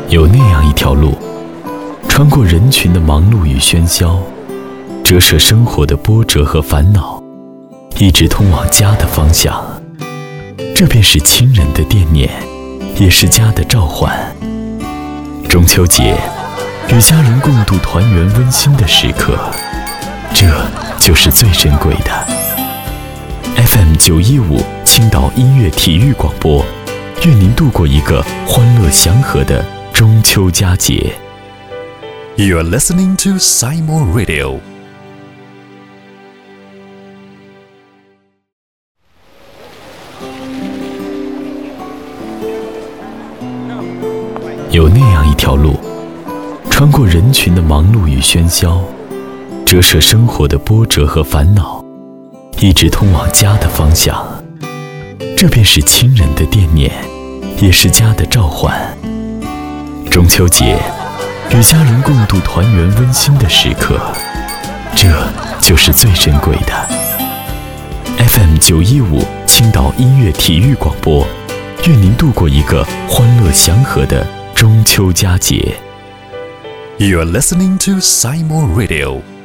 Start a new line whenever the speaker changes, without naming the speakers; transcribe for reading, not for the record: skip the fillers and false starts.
有那样一条路，穿过人群的忙碌与喧嚣，折射生活的波折和烦恼，一直通往家的方向。这便是亲人的惦念，也是家的召唤。中秋节，与家人共度团圆温馨的时刻，这就是最珍贵的。FM 915青岛音乐体育广播，愿您度过一个欢乐祥和的中秋佳节。
You are listening to Saimo Radio.
有那样一条路，穿过人群的忙碌与喧嚣，折射生活的波折和烦恼，一直通往家的方向。这便是亲人的惦念，也是家的召唤。中秋节，与家人共度团圆温馨的时刻，这就是最珍贵的。FM 915青岛音乐体育广播，愿您度过一个欢乐祥和的中秋佳节。
You are listening to Saimo Radio.